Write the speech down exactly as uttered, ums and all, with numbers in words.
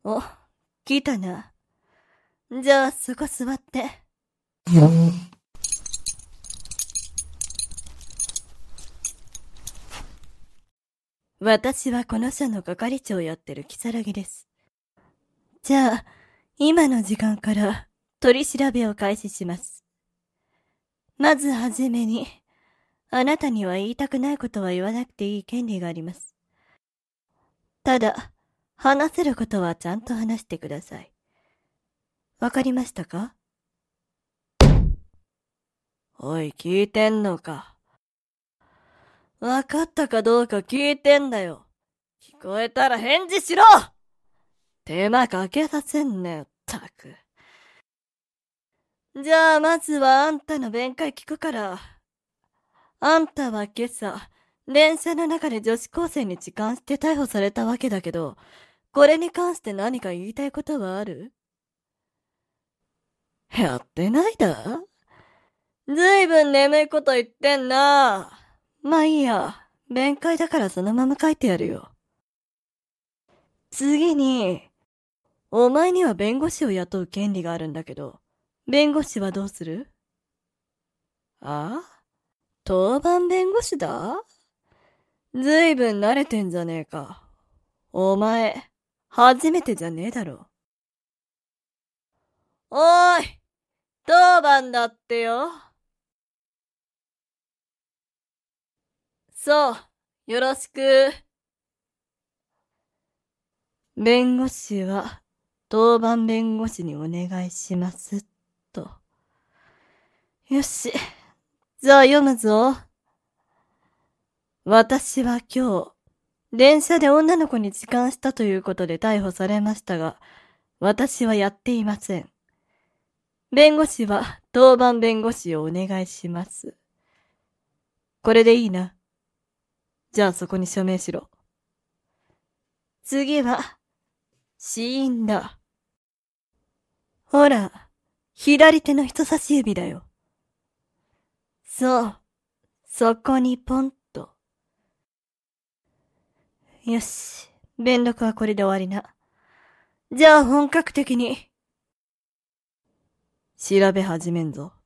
お、来たな。じゃあ、そこ座って。私はこの社の係長をやってるキサラギです。じゃあ、今の時間から取り調べを開始します。まずはじめに、あなたには言いたくないことは言わなくていい権利があります。ただ、話せることはちゃんと話してください。わかりましたか？おい、聞いてんのか？わかったかどうか聞いてんだよ。聞こえたら返事しろ！手間かけさせんなよ、ったく。じゃあ、まずはあんたの弁解聞くから。あんたは今朝、電車の中で女子高生に痴漢して逮捕されたわけだけど、これに関して何か言いたいことはある？やってないだ？ずいぶん眠いこと言ってんな。まあいいや。弁解だからそのまま書いてやるよ。次に、お前には弁護士を雇う権利があるんだけど、弁護士はどうする？ああ？当番弁護士だ？ずいぶん慣れてんじゃねえか。お前、初めてじゃねえだろ。おーい、当番だってよ。そう、よろしく。弁護士は、当番弁護士にお願いします、と。よし、じゃあ読むぞ。私は今日、電車で女の子に痴漢したということで逮捕されましたが、私はやっていません。弁護士は当番弁護士をお願いします。これでいいな。じゃあそこに署名しろ。次は、死因だ。ほら、左手の人差し指だよ。そう、そこにポンと。よし、弁読はこれで終わりな。じゃあ本格的に、調べ始めんぞ。